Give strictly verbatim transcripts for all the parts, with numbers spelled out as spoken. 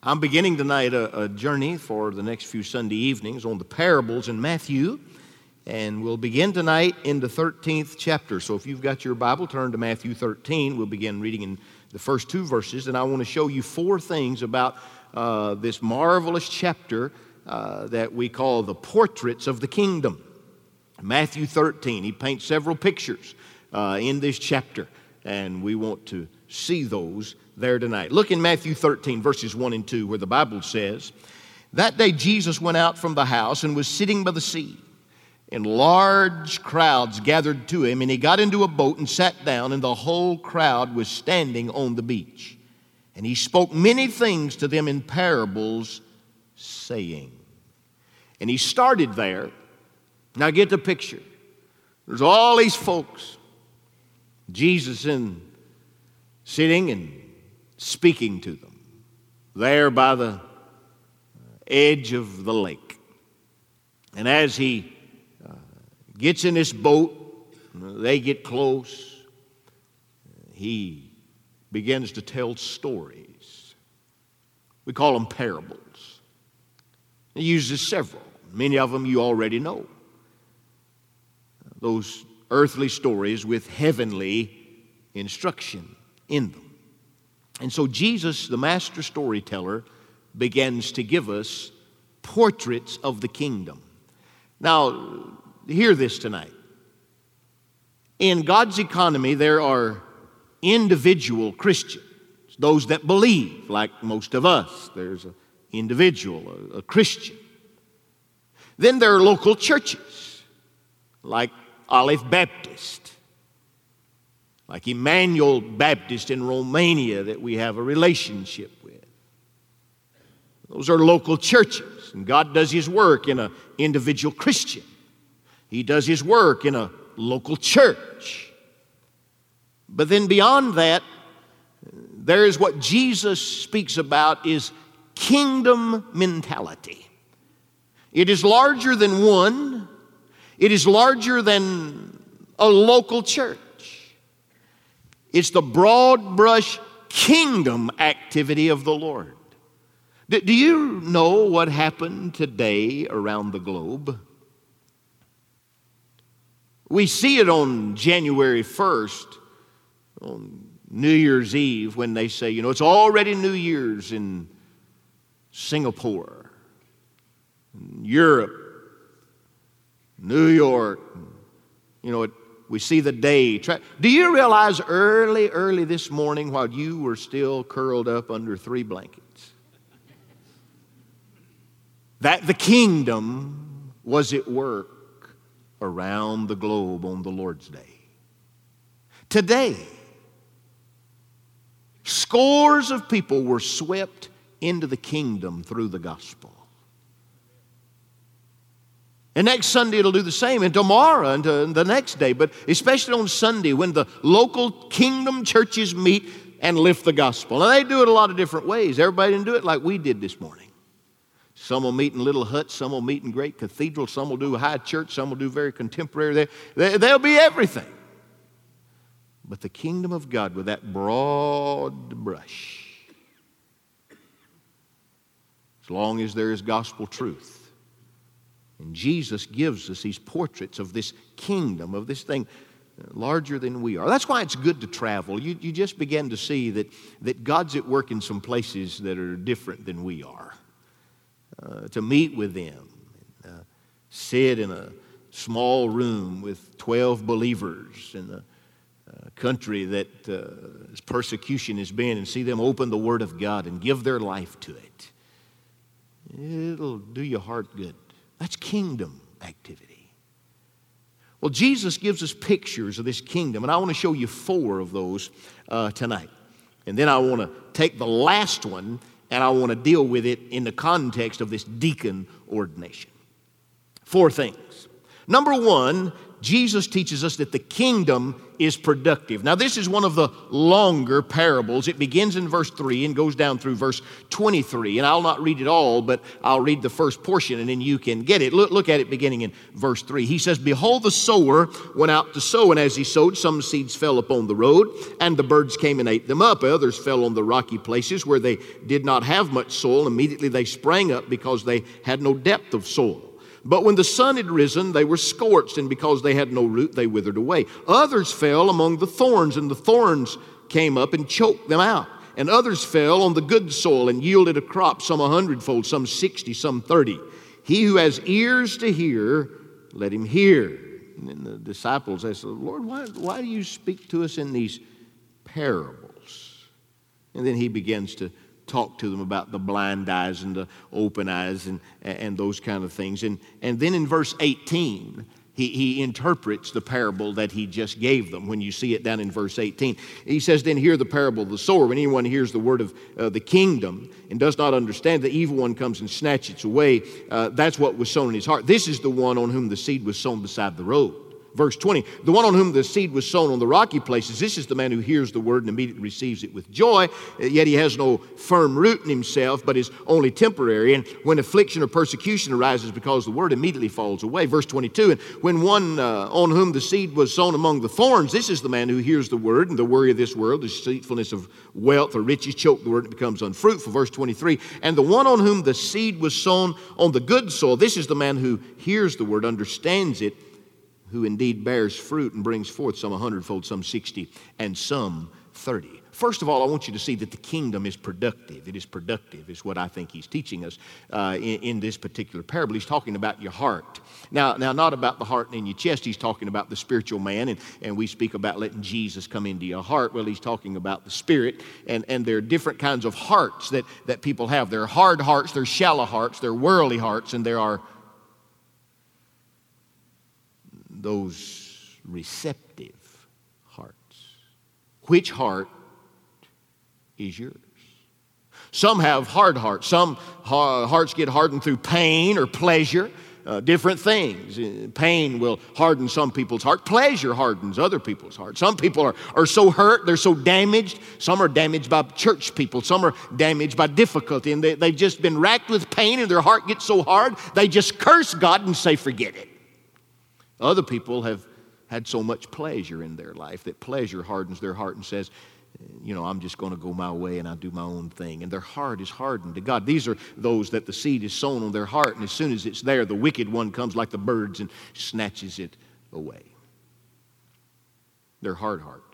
I'm beginning tonight a, a journey for the next few Sunday evenings on the parables in Matthew, and we'll begin tonight in the thirteenth chapter. So if you've got your Bible, turn to Matthew thirteen. We'll begin reading in the first two verses, and I want to show you four things about uh, this marvelous chapter uh, that we call the portraits of the kingdom. Matthew thirteen, he paints several pictures uh, in this chapter, and we want to see those there tonight. Look in Matthew thirteen, verses one and two, where the Bible says, "That day Jesus went out from the house and was sitting by the sea, and large crowds gathered to him, and he got into a boat and sat down, and the whole crowd was standing on the beach. And he spoke many things to them in parables, saying." And he started there. Now get the picture. There's all these folks. Jesus in sitting and speaking to them there by the edge of the lake. And as he uh, gets in this boat, they get close, he begins to tell stories. We call them parables. He uses several. Many of them you already know. Those earthly stories with heavenly instruction in them. And so Jesus, the master storyteller, begins to give us portraits of the kingdom. Now, hear this tonight. In God's economy, there are individual Christians, those that believe, like most of us. There's an individual, a, a Christian. Then there are local churches, like Olive Baptist, like Emmanuel Baptist in Romania that we have a relationship with. Those are local churches, and God does His work in an individual Christian. He does His work in a local church. But then beyond that, there is what Jesus speaks about is kingdom mentality. It is larger than one. It is larger than a local church. It's the broad brush kingdom activity of the Lord. Do you know what happened today around the globe? We see it on January first, on New Year's Eve, when they say, you know, it's already New Year's in Singapore, Europe, New York. You know, it, we see the day. Do you realize early, early this morning while you were still curled up under three blankets, that the kingdom was at work around the globe on the Lord's Day? Today, scores of people were swept into the kingdom through the gospel. And next Sunday it'll do the same, and tomorrow and the next day, but especially on Sunday when the local kingdom churches meet and lift the gospel. Now they do it a lot of different ways. Everybody didn't do it like we did this morning. Some will meet in little huts, some will meet in great cathedrals, some will do high church, some will do very contemporary. They, they, they'll be everything. But the kingdom of God with that broad brush, as long as there is gospel truth. And Jesus gives us these portraits of this kingdom, of this thing larger than we are. That's why it's good to travel. You, you just begin to see that, that God's at work in some places that are different than we are. Uh, to meet with them, uh, sit in a small room with twelve believers in a, a country that uh, persecution has been, and see them open the Word of God and give their life to it. It'll do your heart good. That's kingdom activity. Well, Jesus gives us pictures of this kingdom, and I want to show you four of those uh, tonight. And then I want to take the last one, and I want to deal with it in the context of this deacon ordination. Four things. Number one, Jesus teaches us that the kingdom is productive. Now, this is one of the longer parables. It begins in verse three and goes down through verse twenty-three. And I'll not read it all, but I'll read the first portion and then you can get it. Look, look at it beginning in verse three. He says, "Behold, the sower went out to sow, and as he sowed, some seeds fell upon the road, and the birds came and ate them up. Others fell on the rocky places where they did not have much soil. Immediately they sprang up because they had no depth of soil. But when the sun had risen, they were scorched, and because they had no root, they withered away. Others fell among the thorns, and the thorns came up and choked them out. And others fell on the good soil and yielded a crop, some a hundredfold, some sixty, some thirty. He who has ears to hear, let him hear." And then the disciples asked, "Lord, why, why do you speak to us in these parables?" And then he begins to talk to them about the blind eyes and the open eyes and, and those kind of things. And, and then in verse eighteen, he, he interprets the parable that he just gave them. When you see it down in verse eighteen, he says, "Then hear the parable of the sower. When anyone hears the word of uh, the kingdom and does not understand, the evil one comes and snatches it away. Uh, that's what was sown in his heart. This is the one on whom the seed was sown beside the road." Verse twenty, "The one on whom the seed was sown on the rocky places, this is the man who hears the word and immediately receives it with joy, yet he has no firm root in himself, but is only temporary. And when affliction or persecution arises because the word, immediately falls away." Verse twenty-two, "And when one uh, on whom the seed was sown among the thorns, this is the man who hears the word, and the worry of this world, the deceitfulness of wealth or riches choke the word, and it becomes unfruitful." Verse twenty-three, "And the one on whom the seed was sown on the good soil, this is the man who hears the word, understands it, who indeed bears fruit and brings forth some a hundredfold, some sixty, and some thirty." First of all, I want you to see that the kingdom is productive. It is productive, is what I think he's teaching us uh, in, in this particular parable. He's talking about your heart. Now, now, not about the heart in your chest. He's talking about the spiritual man, and, and we speak about letting Jesus come into your heart. Well, he's talking about the spirit, and, and there are different kinds of hearts that, that people have. There are hard hearts, there are shallow hearts, there are worldly hearts, and there are those receptive hearts. Which heart is yours? Some have hard hearts. Some hearts get hardened through pain or pleasure, uh, different things. Pain will harden some people's heart. Pleasure hardens other people's hearts. Some people are, are so hurt, they're so damaged. Some are damaged by church people. Some are damaged by difficulty, and they, they've just been racked with pain, and their heart gets so hard, they just curse God and say, "Forget it." Other people have had so much pleasure in their life that pleasure hardens their heart and says, you know, "I'm just going to go my way and I do my own thing." And their heart is hardened to God. These are those that the seed is sown on their heart, and as soon as it's there, the wicked one comes like the birds and snatches it away. They're hard hearts.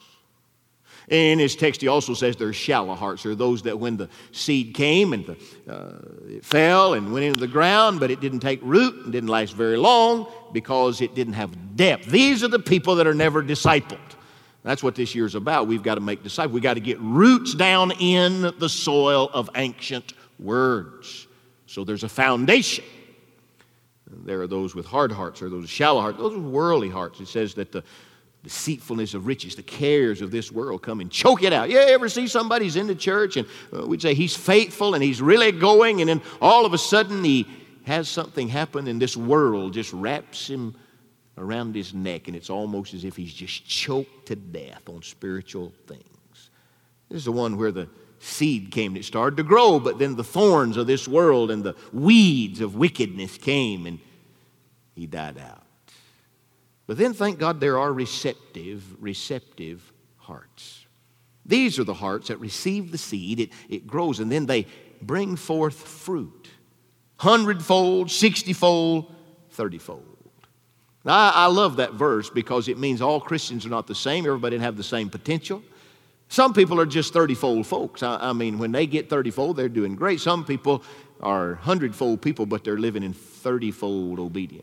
In his text, he also says there are shallow hearts. There are those that when the seed came and the, uh, it fell and went into the ground, but it didn't take root and didn't last very long because it didn't have depth. These are the people that are never discipled. That's what this year's about. We've got to make disciples. We've got to get roots down in the soil of ancient words. So there's a foundation. There are those with hard hearts. There are those with shallow hearts. Those with worldly hearts. It says that the deceitfulness of riches, the cares of this world come and choke it out. You ever see somebody's in the church and uh, we'd say he's faithful and he's really going, and then all of a sudden he has something happen and this world just wraps him around his neck, and it's almost as if he's just choked to death on spiritual things. This is the one where the seed came and it started to grow, but then the thorns of this world and the weeds of wickedness came and he died out. But then, thank God, there are receptive, receptive hearts. These are the hearts that receive the seed. It, it grows, and then they bring forth fruit. Hundredfold, sixtyfold, thirtyfold. Now, I, I love that verse because it means all Christians are not the same. Everybody didn't have the same potential. Some people are just thirtyfold folks. I, I mean, when they get thirtyfold, they're doing great. Some people are hundredfold people, but they're living in thirtyfold obedience.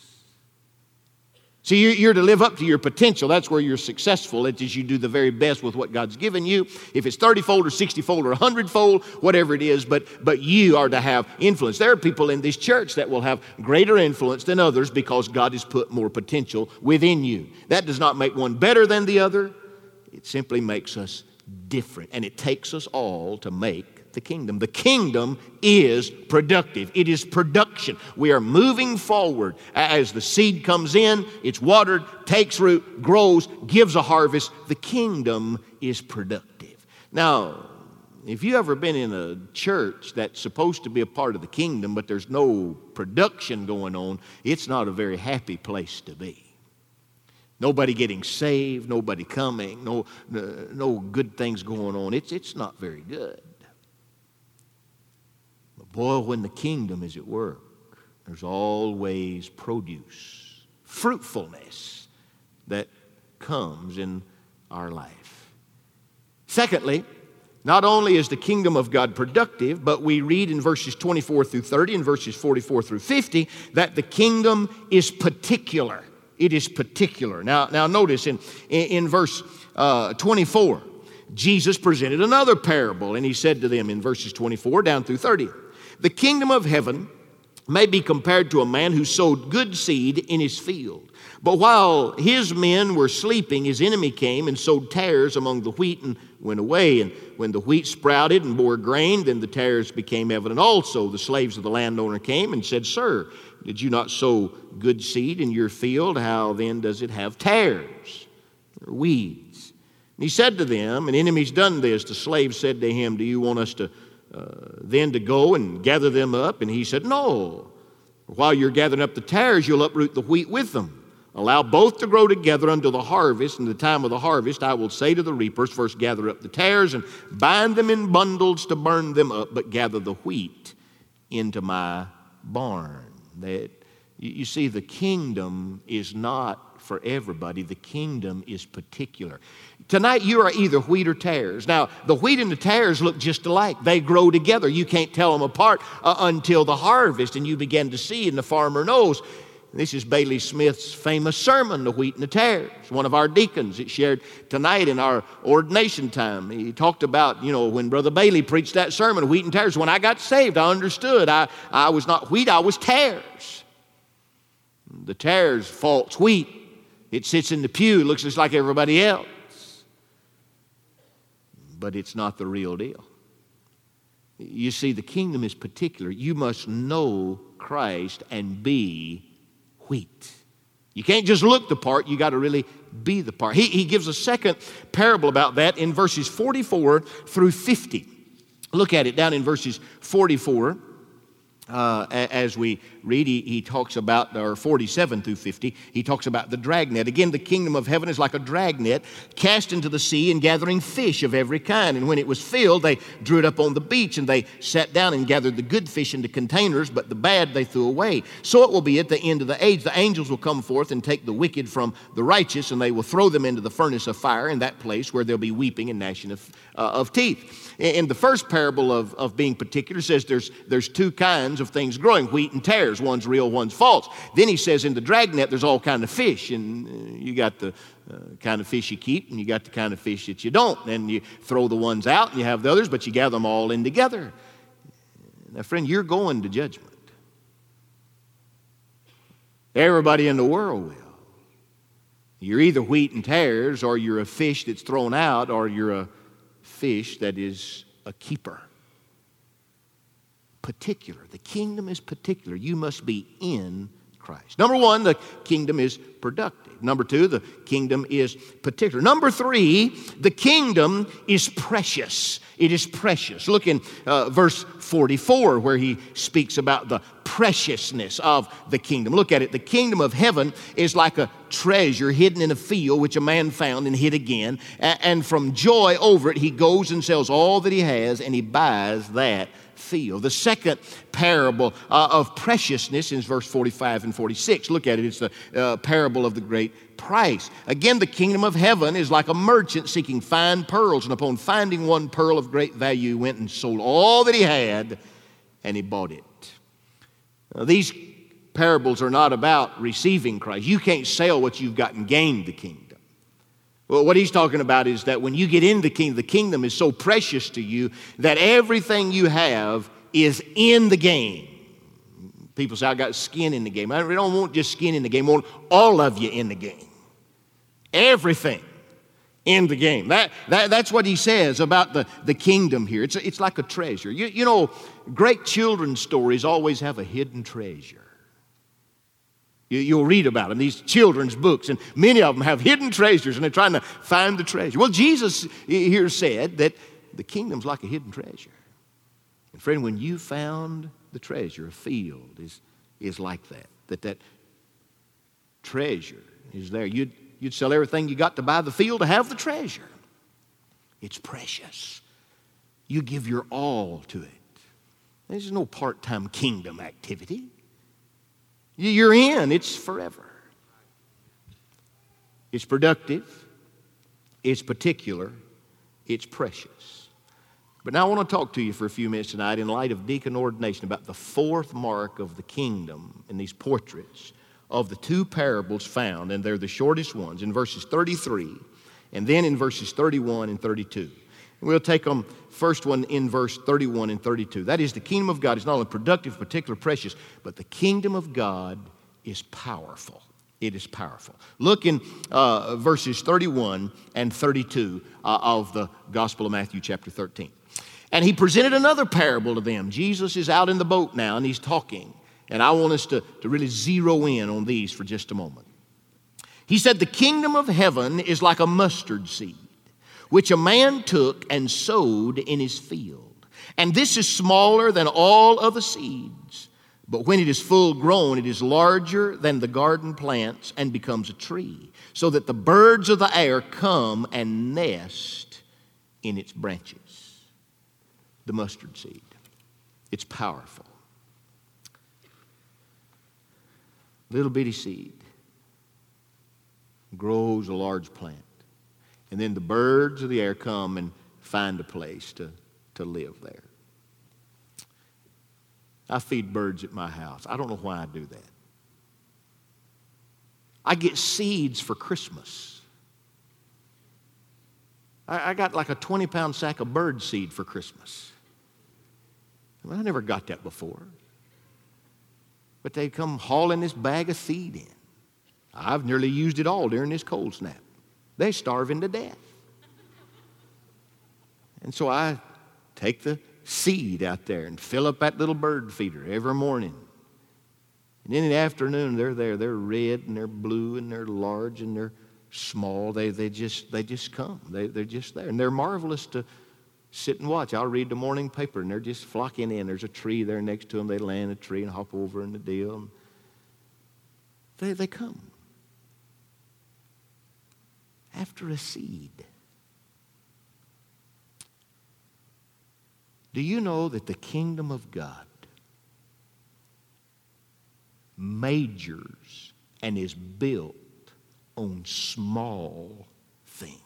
See, you're to live up to your potential. That's where you're successful. It's as you do the very best with what God's given you. If it's thirtyfold or sixtyfold or one hundredfold, whatever it is, but, but you are to have influence. There are people in this church that will have greater influence than others because God has put more potential within you. That does not make one better than the other. It simply makes us different. And it takes us all to make the kingdom. The kingdom is productive. It is production. We are moving forward. As the seed comes in, it's watered, takes root, grows, gives a harvest. The kingdom is productive. Now, if you ever been in a church that's supposed to be a part of the kingdom, but there's no production going on, it's not a very happy place to be. Nobody getting saved, nobody coming, no, no, no good things going on. It's, it's not very good. But boy, when the kingdom is at work, there's always produce, fruitfulness that comes in our life. Secondly, not only is the kingdom of God productive, but we read in verses twenty-four through thirty and verses forty-four through fifty that the kingdom is particular. It is particular. Now, now notice in, in, in verse uh, twenty-four, Jesus presented another parable, and he said to them in verses twenty-four down through thirty, the kingdom of heaven may be compared to a man who sowed good seed in his field. But while his men were sleeping, his enemy came and sowed tares among the wheat and went away. And when the wheat sprouted and bore grain, then the tares became evident also. The slaves of the landowner came and said, Sir, did you not sow good seed in your field? How then does it have tares or weeds? And he said to them, an enemy's done this. The slave said to him, do you want us to uh, then to go and gather them up? And he said, no. While you're gathering up the tares, you'll uproot the wheat with them. Allow both to grow together until the harvest. And the time of the harvest, I will say to the reapers, first gather up the tares and bind them in bundles to burn them up, but gather the wheat into my barn. That you see, the kingdom is not for everybody. The kingdom is particular. Tonight you are either wheat or tares. Now, the wheat and the tares look just alike. They grow together. You can't tell them apart uh, until the harvest, and you begin to see, and the farmer knows. This is Bailey Smith's famous sermon, The Wheat and the Tares. One of our deacons, it shared tonight in our ordination time. He talked about, you know, when Brother Bailey preached that sermon, Wheat and Tares. When I got saved, I understood. I, I was not wheat, I was tares. The tares, false wheat. It sits in the pew, looks just like everybody else. But it's not the real deal. You see, the kingdom is particular. You must know Christ and be wheat. You can't just look the part, you got to really be the part. He, he gives a second parable about that in verses forty-four through fifty. Look at it down in verses forty-four. Uh, as we read, he, he talks about, or forty-seven through fifty, he talks about the dragnet. Again, the kingdom of heaven is like a dragnet cast into the sea and gathering fish of every kind. And when it was filled, they drew it up on the beach, and they sat down and gathered the good fish into containers, but the bad they threw away. So it will be at the end of the age. The angels will come forth and take the wicked from the righteous, and they will throw them into the furnace of fire, in that place where there'll be weeping and gnashing of, uh, of teeth. In the first parable of, of being particular, says there's, there's two kinds of things growing, wheat and tares. One's real, one's false. Then he says in the dragnet there's all kind of fish, and you got the uh, kind of fish you keep, and you got the kind of fish that you don't. And you throw the ones out, and you have the others, but you gather them all in together. Now, friend, you're going to judgment. Everybody in the world will. You're either wheat and tares, or you're a fish that's thrown out, or you're a fish that is a keeper. Particular. The kingdom is particular. You must be in Christ. Number one, the kingdom is productive. Number two, the kingdom is particular. Number three, the kingdom is precious. It is precious. Look in uh, verse forty-four, where he speaks about the preciousness of the kingdom. Look at it. The kingdom of heaven is like a treasure hidden in a field, which a man found and hid again. And from joy over it, he goes and sells all that he has, and he buys that field. The second parable uh, of preciousness is verse forty-five and forty-six. Look at it. It's the uh, parable of the great price. Again, the kingdom of heaven is like a merchant seeking fine pearls, and upon finding one pearl of great value, he went and sold all that he had, and he bought it. Now, these parables are not about receiving Christ. You can't sell what you've got and gain the kingdom. Well, what he's talking about is that when you get in the kingdom, the kingdom is so precious to you that everything you have is in the game. People say, I got skin in the game. I don't want just skin in the game. I want all of you in the game. Everything in the game. That, that, that's what he says about the, the kingdom here. It's, it's like a treasure. You, you know, great children's stories always have a hidden treasure. You, you'll read about them, these children's books, and many of them have hidden treasures, and they're trying to find the treasure. Well, Jesus here said that the kingdom's like a hidden treasure. And friend, when you found the treasure, a field is, is like that. That that treasure is there. You'd, you'd sell everything you got to buy the field to have the treasure. It's precious. You give your all to it. There's no part-time kingdom activity. You're in. It's forever. It's productive. It's particular. It's precious. But now I want to talk to you for a few minutes tonight in light of deacon ordination about the fourth mark of the kingdom in these portraits of the two parables found, and they're the shortest ones, in verses thirty-three and then in verses thirty-one and thirty-two. And we'll take them first one in verse thirty-one and thirty-two. That is, the kingdom of God is not only productive, particular, precious, but the kingdom of God is powerful. It is powerful. Look in uh, verses thirty-one and thirty-two uh, of the Gospel of Matthew chapter thirteen. And he presented another parable to them. Jesus is out in the boat now, and he's talking. And I want us to, to really zero in on these for just a moment. He said, the kingdom of heaven is like a mustard seed, which a man took and sowed in his field. And this is smaller than all other seeds. But when it is full grown, it is larger than the garden plants and becomes a tree, so that the birds of the air come and nest in its branches. The mustard seed. It's powerful. Little bitty seed grows a large plant. And then the birds of the air come and find a place to, to live there. I feed birds at my house. I don't know why I do that. I get seeds for Christmas. I, I got like a twenty pound sack of bird seed for Christmas. I mean, I never got that before. But they come hauling this bag of seed in. I've nearly used it all during this cold snap. They're starving to death. And so I take the seed out there and fill up that little bird feeder every morning. And in the afternoon, they're there. They're red and they're blue and they're large and they're small. They, they, just, they just come. They, they're just there. And they're marvelous to sit and watch. I'll read the morning paper and they're just flocking in. There's a tree there next to them. They land a tree and hop over in the deal. And they, they come. After a seed. Do you know that the kingdom of God majors and is built on small things?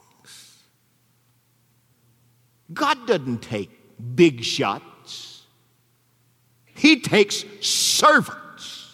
God doesn't take big shots. He takes servants.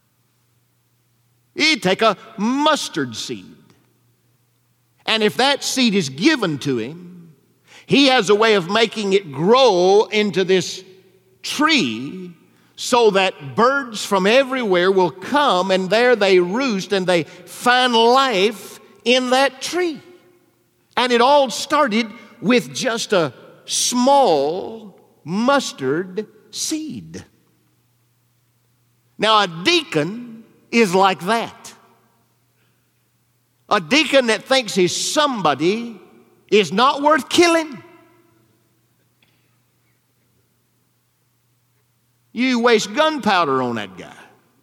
He'd take a mustard seed. And if that seed is given to him, he has a way of making it grow into this tree so that birds from everywhere will come and there they roost and they find life in that tree. And it all started with just a small mustard seed. Now, a deacon is like that. A deacon that thinks he's somebody is not worth killing. You waste gunpowder on that guy.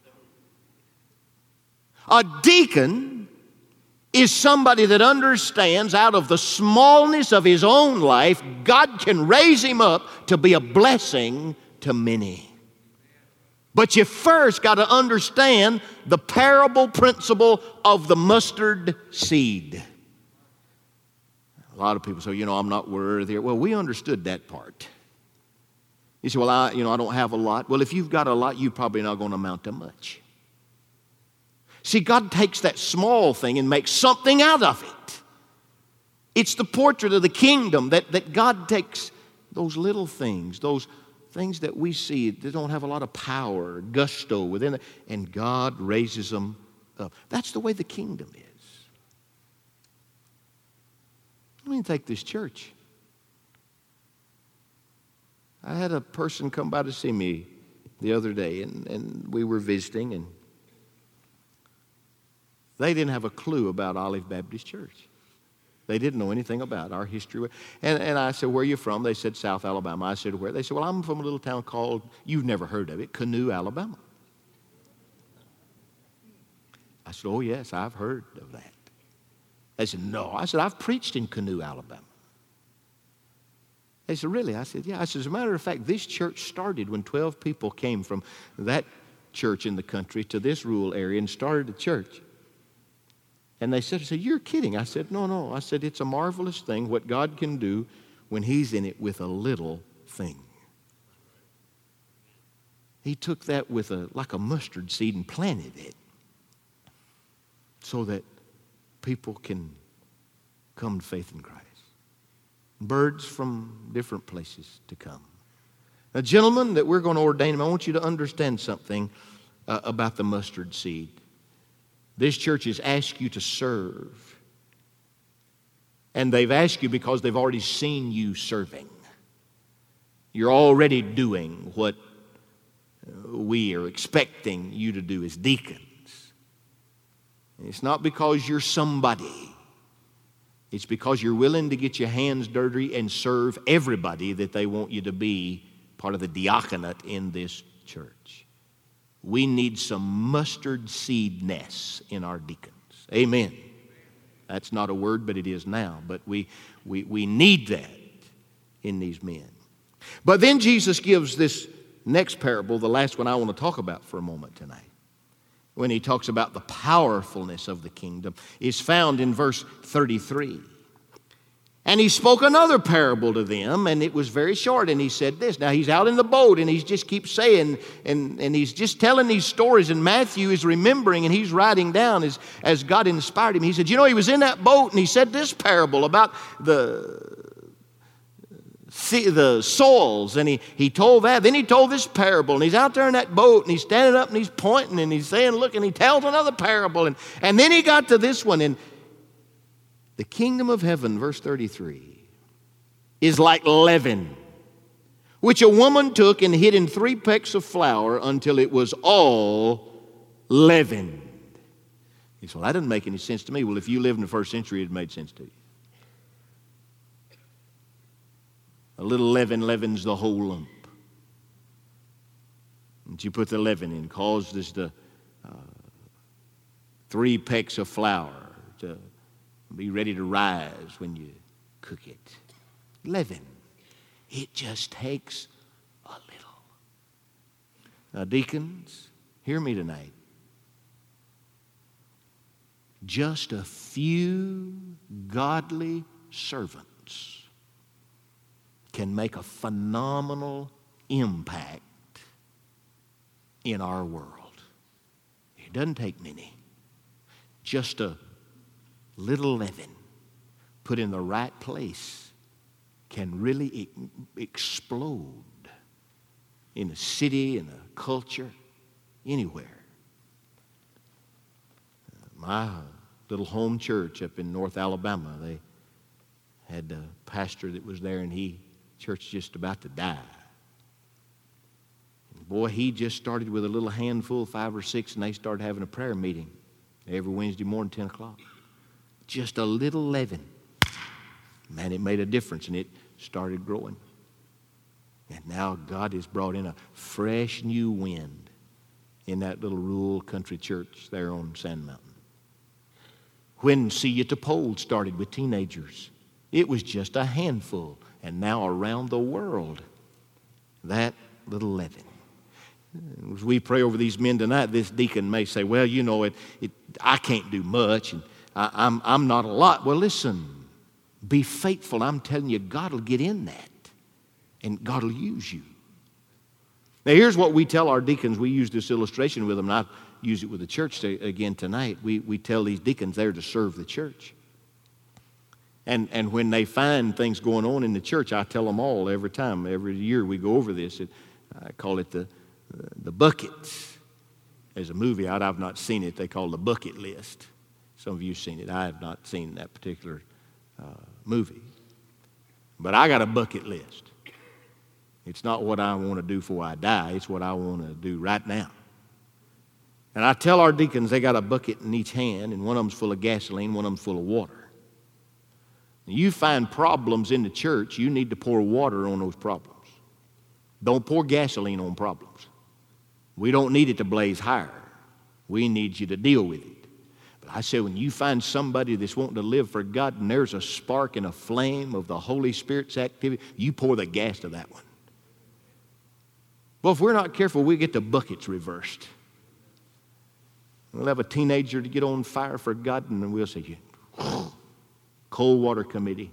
A deacon is somebody that understands out of the smallness of his own life, God can raise him up to be a blessing to many. But you first got to understand the parable principle of the mustard seed. A lot of people say, you know, I'm not worthy. Well, we understood that part. You say, well, I, you know, I don't have a lot. Well, if you've got a lot, you're probably not going to amount to much. See, God takes that small thing and makes something out of it. It's the portrait of the kingdom that, that God takes those little things, those things that we see that don't have a lot of power, gusto within it, and God raises them up. That's the way the kingdom is. I mean, take this church. I had a person come by to see me the other day, and, and we were visiting, and they didn't have a clue about Olive Baptist Church. They didn't know anything about our history. And, and I said, where are you from? They said, South Alabama. I said, where? They said, well, I'm from a little town called, you've never heard of it, Canoe, Alabama. I said, oh, yes, I've heard of that. They said, no. I said, I've preached in Canoe, Alabama. They said, really? I said, yeah. I said, as a matter of fact, this church started when twelve people came from that church in the country to this rural area and started a church. And they said, I said, you're kidding. I said, no, no. I said, it's a marvelous thing what God can do when He's in it with a little thing. He took that with a like a mustard seed and planted it so that people can come to faith in Christ. Birds from different places to come. Now, gentlemen, that we're going to ordain, I want you to understand something uh, about the mustard seed. This church has asked you to serve. And they've asked you because they've already seen you serving. You're already doing what we are expecting you to do as deacons. And it's not because you're somebody. It's because you're willing to get your hands dirty and serve everybody that they want you to be part of the diaconate in this church. We need some mustard seed nests in our deacons. Amen. That's not a word, but it is now. But we, we, we need that in these men. But then Jesus gives this next parable, the last one I want to talk about for a moment tonight. When he talks about the powerfulness of the kingdom, is found in verse thirty-three. And he spoke another parable to them, and it was very short, and he said this. Now, he's out in the boat, and he just keeps saying, and, and he's just telling these stories, and Matthew is remembering, and he's writing down as, as God inspired him. He said, you know, he was in that boat, and he said this parable about the... See the souls, and he, he told that. Then he told this parable, and he's out there in that boat, and he's standing up, and he's pointing, and he's saying, look, and he tells another parable, and, and then he got to this one, and the kingdom of heaven, verse thirty-three, is like leaven, which a woman took and hid in three pecks of flour until it was all leavened. He said, well, that doesn't make any sense to me. Well, if you lived in the first century, it made sense to you. A little leaven leavens the whole lump. And you put the leaven in, causes the uh, three pecks of flour to be ready to rise when you cook it. Leaven. It just takes a little. Now, deacons, hear me tonight. Just a few godly servants can make a phenomenal impact in our world. It doesn't take many. Just a little leaven put in the right place can really e- explode in a city, in a culture, anywhere. My little home church up in North Alabama, they had a pastor that was there, and he church just about to die. And boy, he just started with a little handful, five or six, and they started having a prayer meeting every Wednesday morning, ten o'clock. Just a little leaven. Man, it made a difference, and it started growing. And now God has brought in a fresh new wind in that little rural country church there on Sand Mountain. When See You to Pole started with teenagers, it was just a handful. And now around the world, that little leaven. As we pray over these men tonight, this deacon may say, well, you know, it, it, I can't do much, and I, I'm, I'm not a lot. Well, listen, be faithful. I'm telling you, God will get in that, and God will use you. Now, here's what we tell our deacons. We use this illustration with them, and I use it with the church to, again tonight. We, we tell these deacons they're to serve the church. And and when they find things going on in the church, I tell them all every time. Every year we go over this. It, I call it the, the buckets. There's a movie out. I've not seen it. They call it The Bucket List. Some of you have seen it. I have not seen that particular uh, movie. But I got a bucket list. It's not what I want to do before I die. It's what I want to do right now. And I tell our deacons they got a bucket in each hand, and one of them's full of gasoline, one of them's full of water. You find problems in the church, you need to pour water on those problems. Don't pour gasoline on problems. We don't need it to blaze higher. We need you to deal with it. But I say when you find somebody that's wanting to live for God and there's a spark and a flame of the Holy Spirit's activity, you pour the gas to that one. Well, if we're not careful, we get the buckets reversed. We'll have a teenager to get on fire for God, and then we'll say, cold water committee.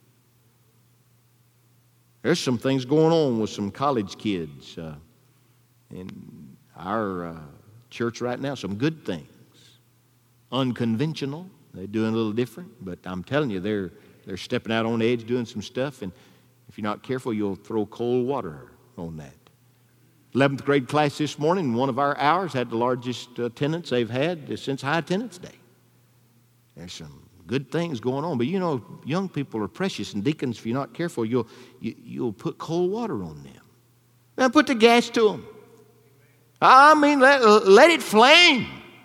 There's some things going on with some college kids uh, in our uh, church right now, some good things. Unconventional. They're doing a little different, but I'm telling you, they're, they're stepping out on the edge doing some stuff, and if you're not careful, you'll throw cold water on that. eleventh grade class this morning, one of our hours had the largest attendance they've had since High Attendance Day. There's some good things going on, but you know, young people are precious, and deacons, if you're not careful, you'll you, you'll put cold water on them. Now put the gas to them. I mean, let, let it flame.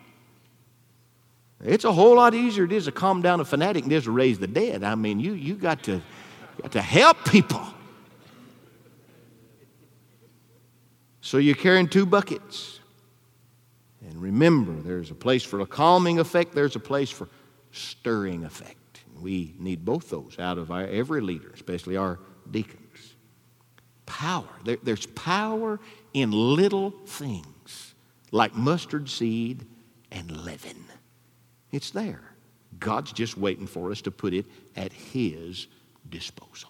It's a whole lot easier it is to calm down a fanatic than it is to raise the dead. I mean, you you got to you got to help people. So you're carrying two buckets. And remember, there's a place for a calming effect, there's a place for stirring effect. We need both those out of our, every leader, especially our deacons. Power. There, there's power in little things like mustard seed and leaven. It's there. God's just waiting for us to put it at His disposal.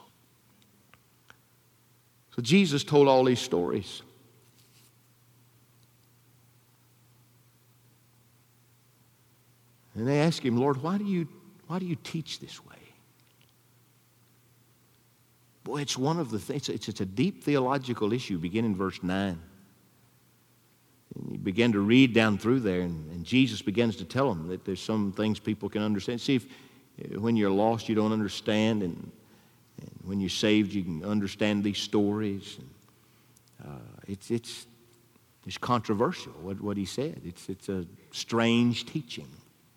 So Jesus told all these stories. And they asked Him, Lord, why do you, why do you teach this way? Boy, it's one of the things, it's, it's a deep theological issue, beginning in verse nine. And you begin to read down through there, and, and Jesus begins to tell them that there's some things people can understand. See, if when you're lost, you don't understand, and, and when you're saved, you can understand these stories. And, uh, it's, it's, it's controversial, what, what He said. It's, it's a strange teaching.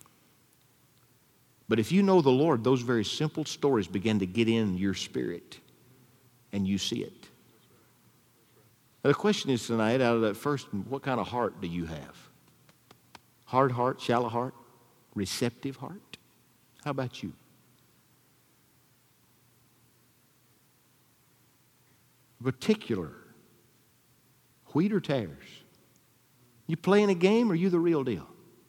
But if you know the Lord, those very simple stories begin to get in your spirit, and you see it. Now, the question is tonight, out of that first, what kind of heart do you have? Hard heart, shallow heart, receptive heart? How about you? Particular, wheat or tares? You playing a game, or you the real deal?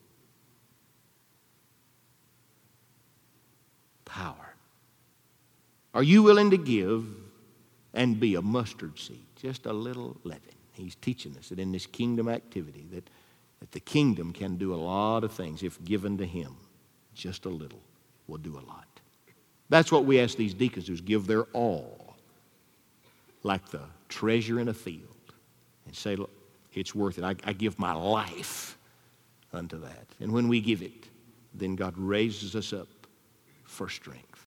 Power. Are you willing to give and be a mustard seed, just a little leaven? He's teaching us that in this kingdom activity, that, that the kingdom can do a lot of things if given to Him. Just a little will do a lot. That's what we ask these deacons to do, is give their all, like the treasure in a field, and say, look, it's worth it. I, I give my life unto that. And when we give it, then God raises us up for strength.